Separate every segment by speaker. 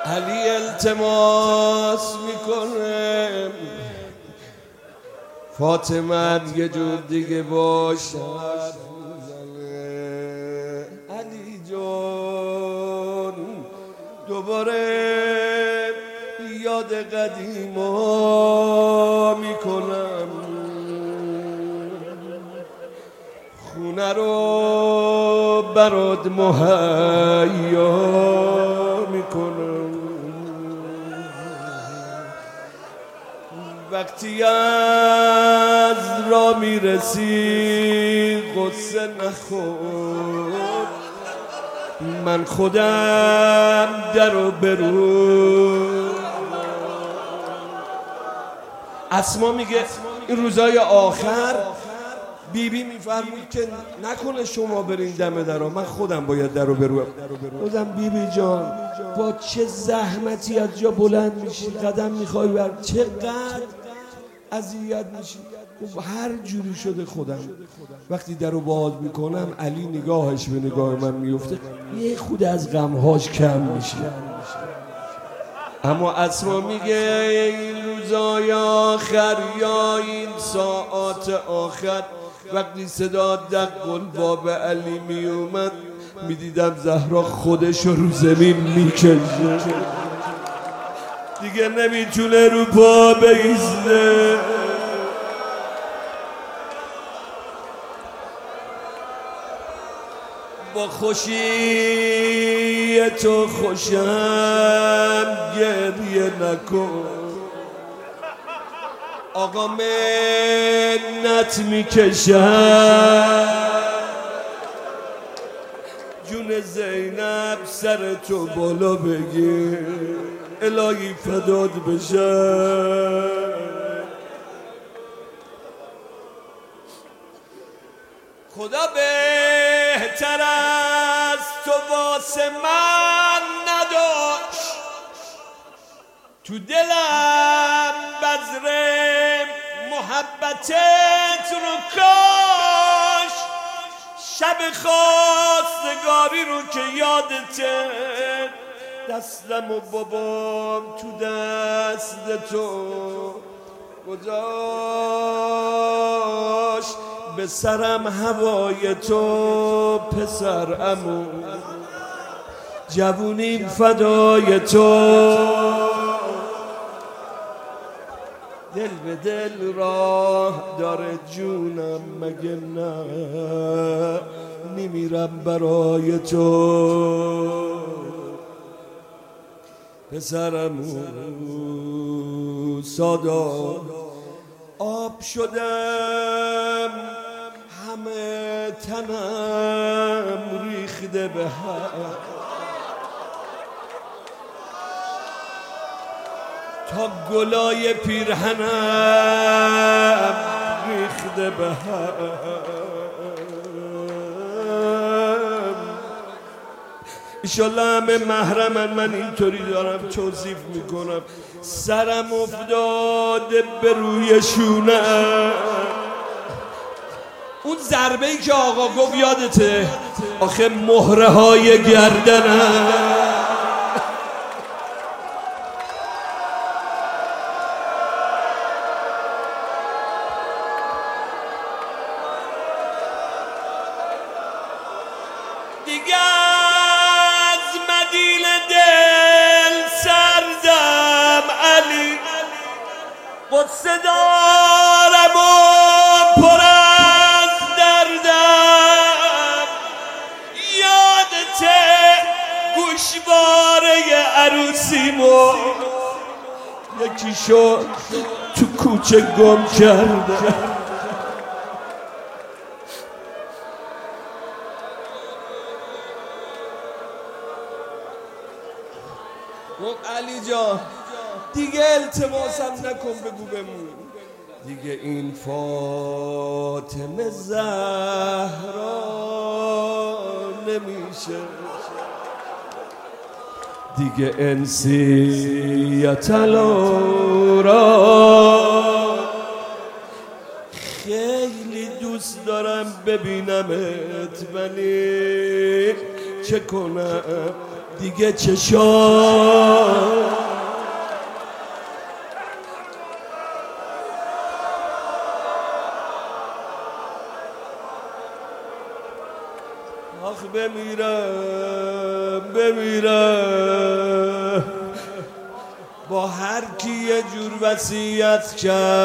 Speaker 1: علی التماس میکنه فاطمه یه جور دیگه باشه. علی جان دوباره یاد قدیما میکنم، خونه رو برات مهیا میکنم. وقتی از را میرسی غصه نخور، من خودم درو برو. اسما میگه این روزای آخر بیبی میفرمود که نکنه شما برین دم درو، من خودم باید درو برو. بودم بیبی جان با چه زحمتی از جا بلند میشی، قدم میخوای بر چقدر اذیت میشی. هر جوری شده خودم وقتی درو باز میکنم علی نگاهش به نگاه من میفته، یه خود از غمهاش کم میشه. اما اسما میگه این روزای آخر یا این ساعات آخر وقتی صدا دق الباب علی میومد میدیدم زهرا خودش رو زمین میکشه، دیگه نمیتونه رو پا بیسته. با خوشی تو خوشم گریه نکن، آقا منت میکشم، جون زینب سر تو بالا بگیر الهی فداد بشم. خدا بهتر از تو واسه من نداشت، تو دلم بذر محبتت رو کاش، شب خواستگاری رو که یادته دستم و بابام تو دست تو گذاشت، به سرم هوای تو پسر عمو، جوونیم فدای تو، دل به دل راه داره جونم مگه نه، میمیرم برای تو پسرمو. سادا آب شدم همه تنم ریخته به هم، تا گلای پیرهنم ریخته به هم. ایشالله همه محرمن، من اینطوری دارم توصیف میکنم، سرم افتاده به روی شونم. اون ضربه ای که آقا گفت یادته؟ آخه مهره های گردنم دیگه از مدین دل سردم علی، قدس دارم و پر از دردم، یادته گوشواره عروسیمو یکی شد تو کوچه گم کردم. علی جان دیگه التماسم نکن، بگو بمون دیگه، این فاطمه زهرا نمیشه دیگه، انسیت الورا. خیلی دوست دارم ببینمت ولی چه کنم دیگه چشام آخ بمیرم با هر کی یه جور وصیت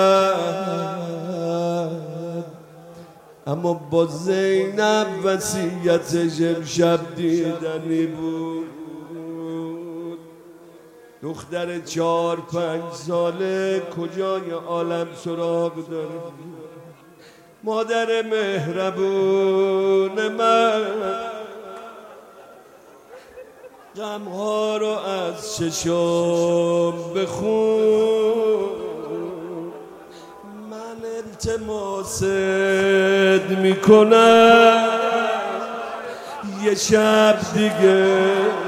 Speaker 1: کرد، اما با زینب وصیتش امشب دیدنی بود. دختر 4-5 ساله کجای عالم سراغ داره، مادر مهربون من غمها رو از چشم بخون. من التماست میکنم یه شب دیگه.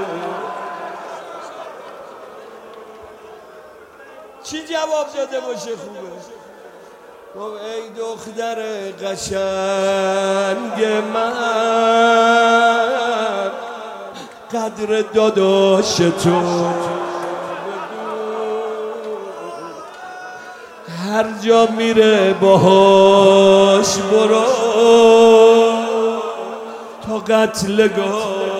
Speaker 1: چی جواب داده باشه خوبه؟ گفت ای دختر قشنگ من، قدر داداش تو هر جا میره باهاش برو تا قتلگاه